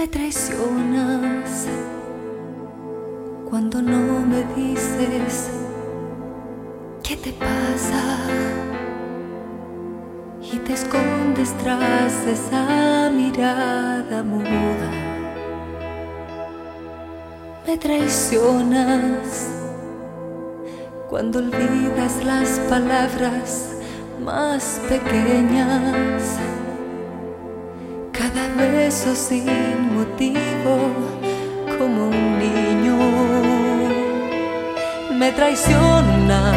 Me traicionas cuando no me dices qué te pasa y te escondes tras esa mirada muda. Me traicionas cuando olvidas las palabras más pequeñas. Cada beso sin motivo, como un niño. Me traicionas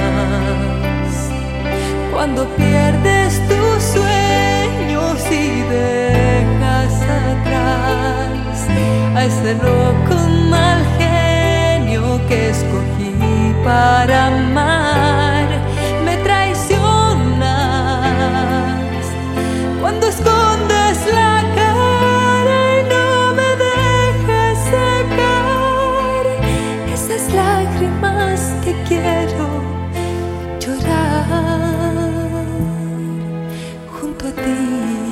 cuando pierdes tus sueños y dejas atrás a ese loco mal genio que escogí para amar. Me traicionas cuando escondes la cara y no me dejas sacar esas lágrimas que quiero llorar junto a ti.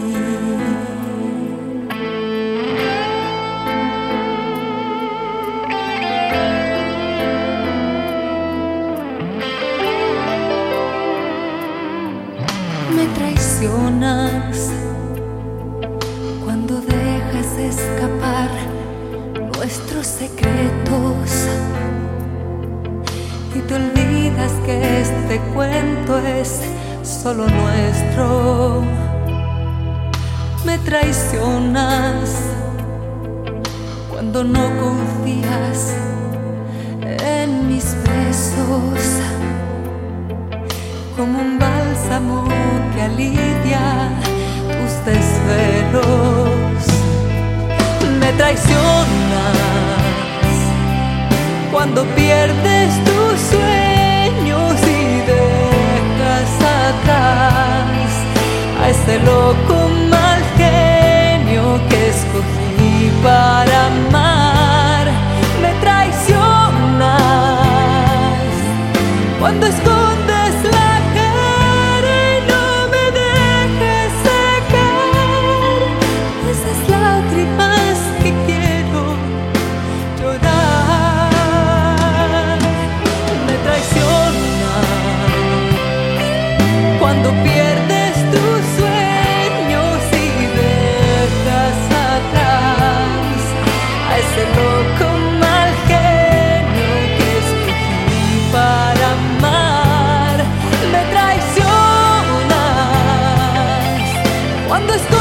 Me traicionas cuando dejas escapar nuestros secretos y te olvidas que este cuento es solo nuestro. Me traicionas cuando no confías en mis besos, como un bálsamo que alivia tus desvelos. Me traicionas cuando pierdes tus sueños y dejas atrás a ese loco mal genio que escogí para amar. Me traicionas cuando escondes la cara y no me dejas sacar esas lágrimas que quiero llorar. Me traicionas cuando pierdes tus sueños y dejas atrás a ese loco mal genio que escogí para amar. Me traicionas cuando